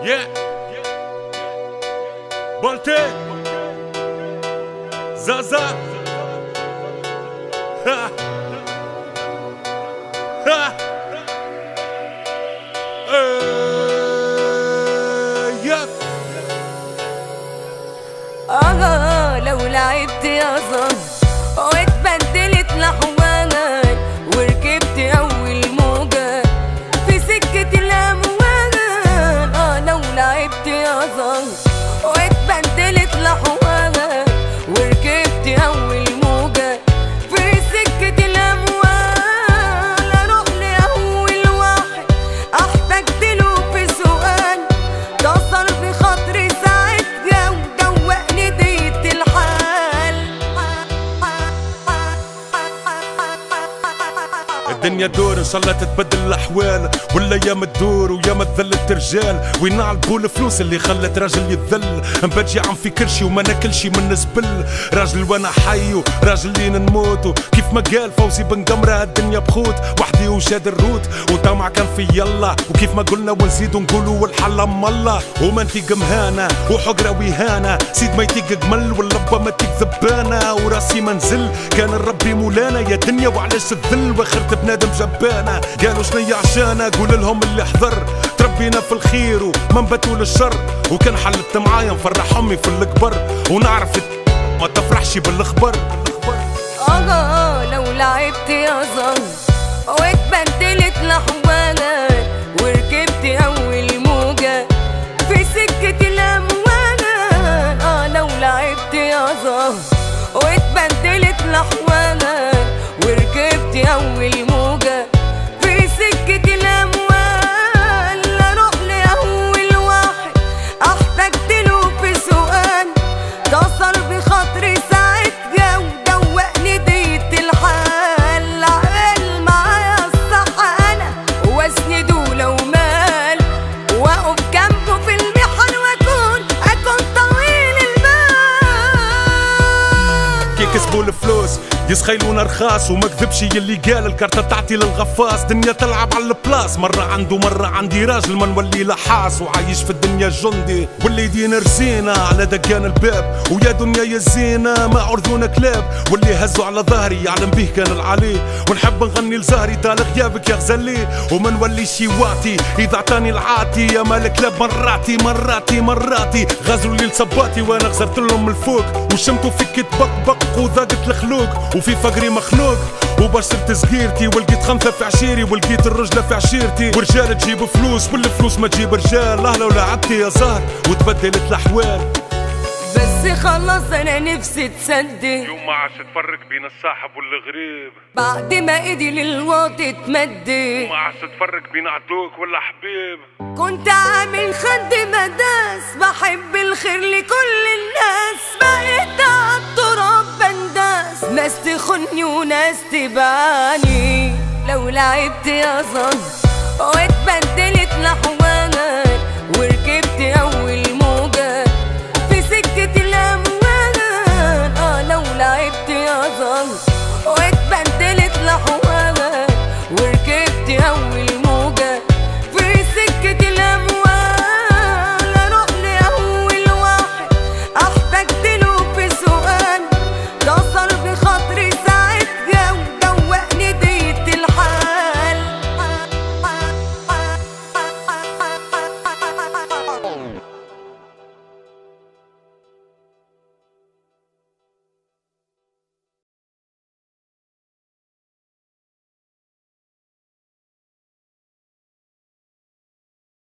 بولتي زازا لو لعبت يا زهر واتبدلت لحوانك وركبت اول موجة في سكة الاموال. لو لعبت يا زهر واتبدلت لحوانك وركبت اول موجة في سكة الاموال. اروح لاول واحد احتجت له في سؤال كسر بخاطري ساعتها ودوقني ديت الحال. الدنيا دور ان شاء الله تتبدل الاحوال والايام تدور وياما تذلت رجال وين عالبوا الفلوس اللي خلت راجل يتذل. نبجي عم في كرشي وما ناكلشي من زبل راجل وانا حي راجل لين نموت. كيف ما قال فوزي بن قمره الدنيا بخوت وحدي وشاد الروت وطمع كان في يلا وكيف ما قلنا ونزيدو نقولوا والحل ام الله. وما نتيق مهانه وحقره وهانه سيد ما يتيق جمل واللبه ما تيق ذبانه وراسي منزل كان الربي مولانا يا دنيا وعلاش الذل واخرت بنادم جبانه. قالوا شنيا عشانه قول لهم اللي حضر تربينا في الخير وما نباتوا للشر وكان حلت معايا نفرح امي في الكبر ونعرف ما تفرحش بالاخبار. لو لعبت يا زهر واتبدلت لحوانك وركبت اول موجة في سكة الاموال. لو لعبت يا زهر واتبدلت لحوانك وركبت اول موجة في سكة الاموال. اروح لاول واحد احتجت له في سؤال كسر بخاطري ساعتها ودوقني ديت الحال. عقل معايا الصح انا واسنده لو مال واقف جنبه في المحن واكون طويل البال. كي كسبوا الفلوس يسخيلونا رخاص وما كذبش يلي قال الكارتة تعطي للغفاص. دنيا تلعب على البلاص مرة عنده مرة عندي راجل ما نولي لحاس وعايش في الدنيا جندي واللي يدين رزينة على دكان الباب ويا دنيا يا زينة ما عرضونا كلاب واللي هزوا على ظهري يعلم به كان العلي. ونحب نغني لزهري طال غيابك يا غزلي وما نولي شي واطي اذا عطاني العاطي يا مال كلاب مراتي غازوا لي لصباتي وانا غزرت لهم الفوق وشمتوا فيك تبقبق وذاقت الخلوق وفي فقري مخلوق وبشرت صغيرتي ولقيت خمسة في عشيري ولقيت الرجلة في عشيرتي ورجال تجيب فلوس والفلوس ما تجيب رجال. لو لعبت يا زهر وتبدلت الاحوال بس خلص انا نفسي تصدق يوم ما عادش تفرق بين الصاحب والغريب بعد ما ايدي للواطي تمدد وما عادش تفرق بين عدوك ولا حبيب. كنت عامل خد مداس بحب الخير لكل الناس بقيت عالتراب بنداس ناس تخني وناس تباني. لو لعبت يا زهر واتبدلت لحوم